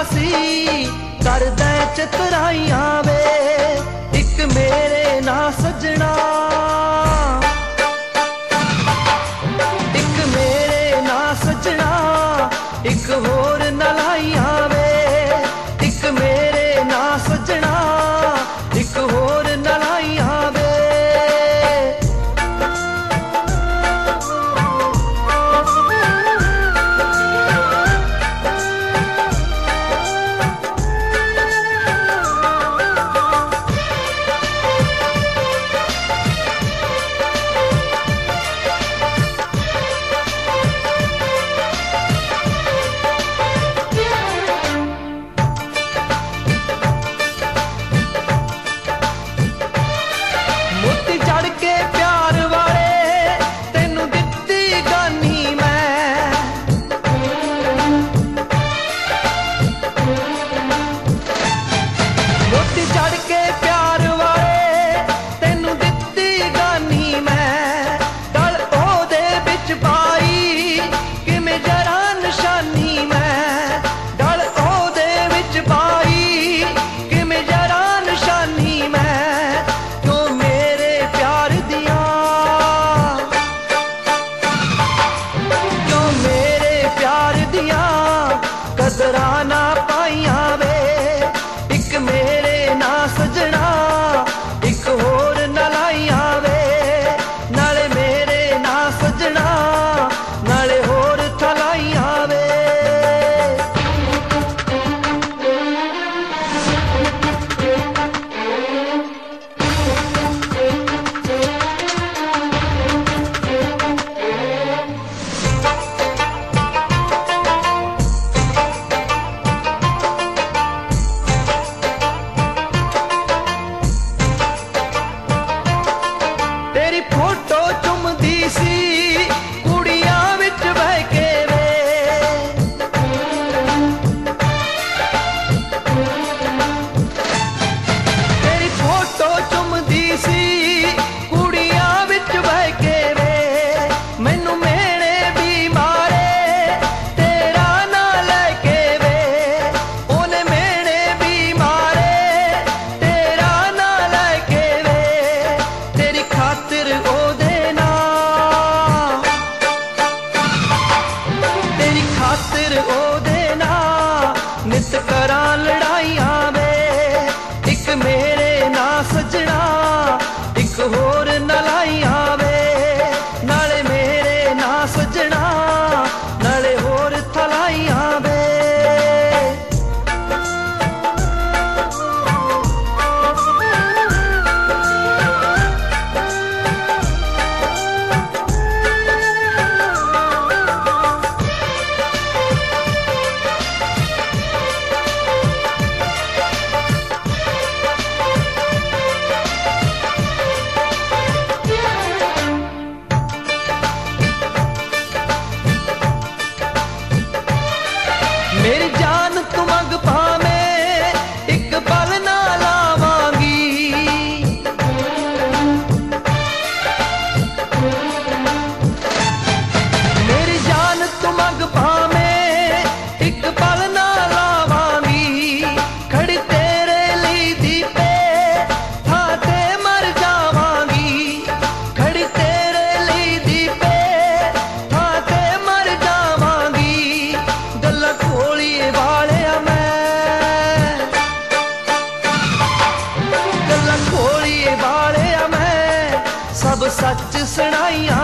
सी करदा चतराइयां वे, एक मेरे ना सजना, एक मेरे ना सजना, एक होर नलाइयां वे, एक मेरे ना सजना, एक होर नलाइयां वे। कदराना पाइया वे, एक मेरे ना सजना, एक होर नलाइया वे, नाले मेरे ना सजना, नाले होर थलाइया वे। तेरी फोटो चुमदी सी कुड़ियां विच बह के वे, तेरी फोटो चुमदी सी कुड़ियां विच बह के वे, मैनू मेणे भी मारे तेरा ना लैके वे, ओने मेणे भी मारे तेरा ना लैके वे, तेरी खातिर ओदे ना, तेरी खातिर ओदे ना नित करां लड़ाइयां वे, एक मेरे ना सजना, एक होर नलाइयां वे, नाले मेरे ना सजना, नाले होर थलाइयां वे। मेरी जान तू मंग पावे एक पल ना लावांगी, मेरी जान तू मंग पावे एक पल ना लावांगी, खड़ी तेरे लिए दीपे थां ते मर जावांगी, खड़ी तेरे लिए दीपे थां ते मर जावांगी, गल्लां खोलिए वालिया मैं, गल्लां खोलिए वालिया मैं, सब सच सुनाइयां